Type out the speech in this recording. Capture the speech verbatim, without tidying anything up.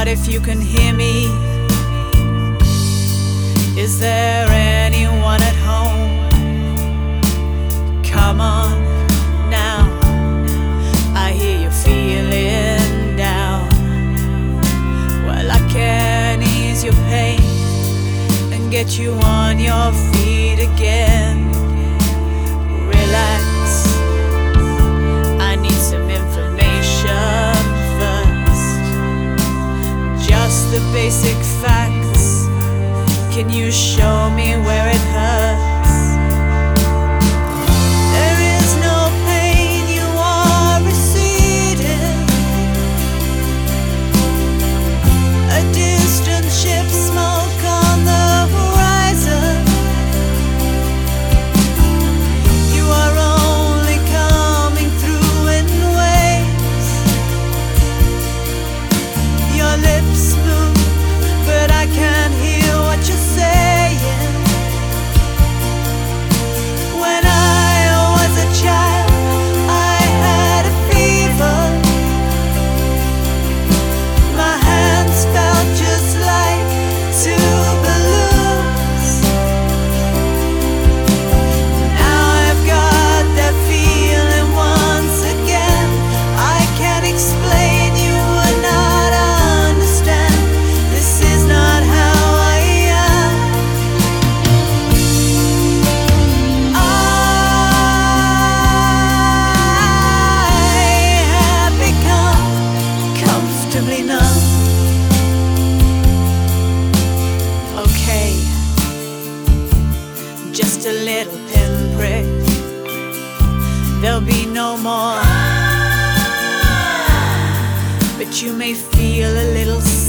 What if you can hear me? Is there anyone at home? Come on now, I hear you feeling down. Well, I can ease your pain and get you on your feet again. Relax, I need some information first. Just the basic facts. Can you show me where it hurts? There is no pain, you are receding. A distant ship, smoke on the horizon. You are only coming through in waves. Your lips move, but I can't hear what you're saying. When I was a child, I had a fever. My hands felt just like two balloons. Now I've got that feeling once again. I can't explain, you would not understand. This is not how I am. I have become comfortably numb. Okay, just a little pinprick. There'll be no more, but you may feel a little